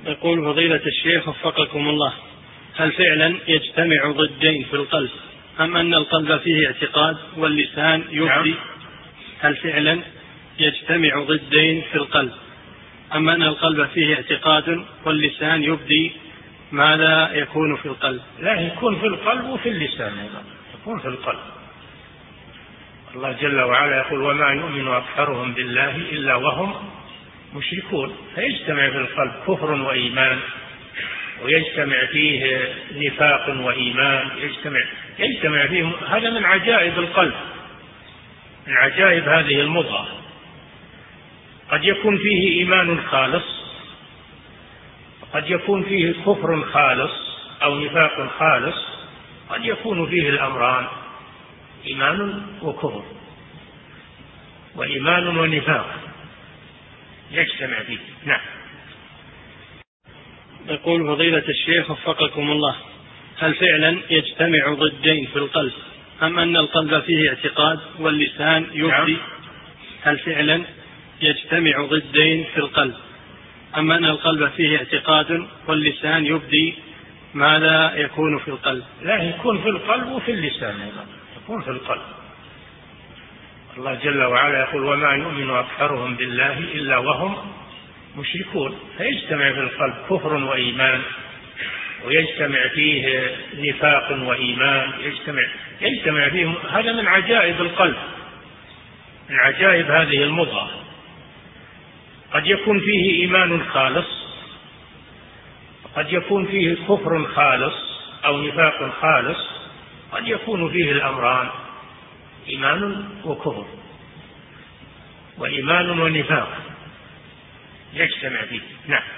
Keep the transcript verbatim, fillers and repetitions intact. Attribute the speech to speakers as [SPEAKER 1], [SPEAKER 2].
[SPEAKER 1] يقول فضيلة الشيخ وفقكم الله، هل فعلا يجتمع ضدين في القلب أم أن القلب فيه اعتقاد واللسان يبدي؟ هل فعلا يجتمع ضدين في القلب أم أن القلب فيه اعتقاد واللسان يبدي؟ ماذا يكون في القلب؟
[SPEAKER 2] لا، يكون في القلب وفي اللسان أيضا، يكون في القلب. الله جل وعلا يقول وما يؤمن أكثرهم بالله إلا وهم مشركون، فيجتمع في القلب كفر وإيمان، ويجتمع فيه نفاق وإيمان، يجتمع يجتمع فيه. هذا من عجائب القلب، من عجائب هذه المضغة. قد يكون فيه إيمان خالص، قد يكون فيه كفر خالص أو نفاق خالص، قد يكون فيه الأمران، إيمان وكفر، وإيمان ونفاق يجتمع فيه. نعم.
[SPEAKER 1] يقول فضيلة الشيخ وفقكم الله، هل فعلا يجتمع ضدين في القلب أم أن القلب فيه اعتقاد واللسان يبدي؟
[SPEAKER 2] نعم.
[SPEAKER 1] هل فعلا يجتمع ضدين في القلب أم أن القلب فيه اعتقاد واللسان يبدي؟ ماذا يكون في القلب؟
[SPEAKER 2] لا، يكون في القلب وفي اللسان أيضا، يكون في القلب. الله جل وعلا يقول وما يؤمن أكثرهم بالله إلا وهم مشركون، فيجتمع في القلب كفر وإيمان، ويجتمع فيه نفاق وإيمان، يجتمع يجتمع فيه. هذا من عجائب القلب، من عجائب هذه المضغة. قد يكون فيه إيمان خالص، قد يكون فيه كفر خالص أو نفاق خالص، قد يكون فيه الأمران، إيمان وكفر، وإيمان ونفاق يجتمع فيه. نعم.